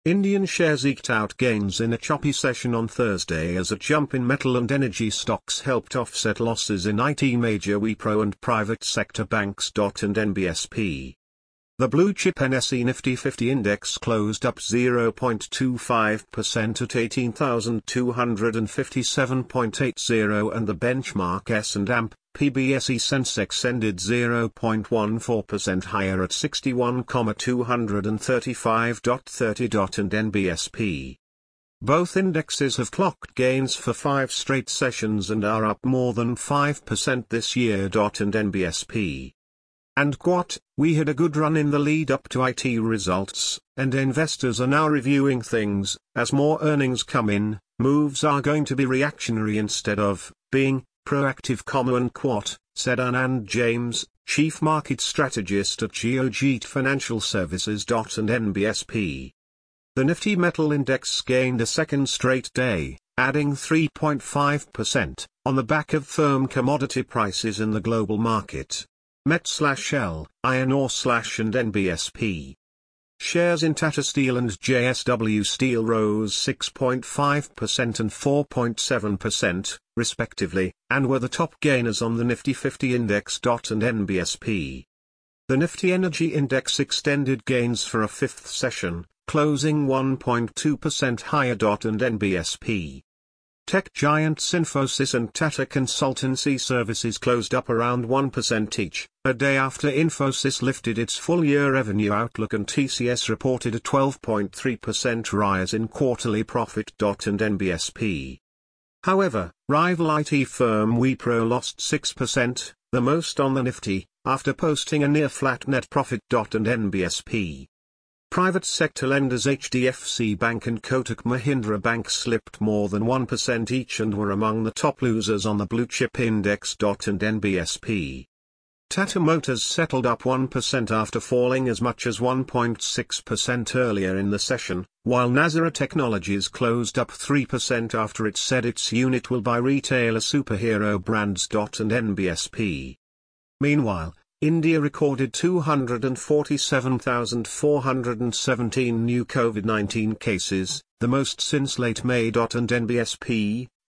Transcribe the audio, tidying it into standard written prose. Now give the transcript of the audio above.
Indian shares eked out gains in a choppy session on Thursday as a jump in metal and energy stocks helped offset losses in IT major Wipro and private sector banks. And NBSP. The blue chip NSE Nifty 50 index closed up 0.25% at 18,257.80 and the benchmark S&P PBSE Sensex ended 0.14% higher at 61,235.30. And NBSP. Both indexes have clocked gains for 5 straight sessions and are up more than 5% this year. And NBSP. And quote, we had a good run in the lead up to IT results, and investors are now reviewing things. As more earnings come in, moves are going to be reactionary instead of being proactive, unquote, said Anand James, chief market strategist at Geojit Financial Services. And NBSP. The Nifty Metal Index gained a second straight day, adding 3.5%, on the back of firm commodity prices in the global market. Met/L, iron ore/ and NBSP. Shares in Tata Steel and JSW Steel rose 6.5% and 4.7%, respectively, and were the top gainers on the Nifty 50 index. And NBSP. The Nifty Energy Index extended gains for a fifth session, closing 1.2% higher. And NBSP. Tech giants Infosys and Tata Consultancy Services closed up around 1% each, a day after Infosys lifted its full-year revenue outlook and TCS reported a 12.3% rise in quarterly profit. And NBSP. However, rival IT firm Wipro lost 6%, the most on the Nifty, after posting a near-flat net profit. And NBSP. Private sector lenders HDFC Bank and Kotak Mahindra Bank slipped more than 1% each and were among the top losers on the blue chip index. And NBSP. Tata Motors settled up 1% after falling as much as 1.6% earlier in the session, while Nazara Technologies closed up 3% after it said its unit will buy retailer Superhero Brands. And NBSP. Meanwhile, India recorded 247,417 new COVID-19 cases, the most since late May. And NBSP.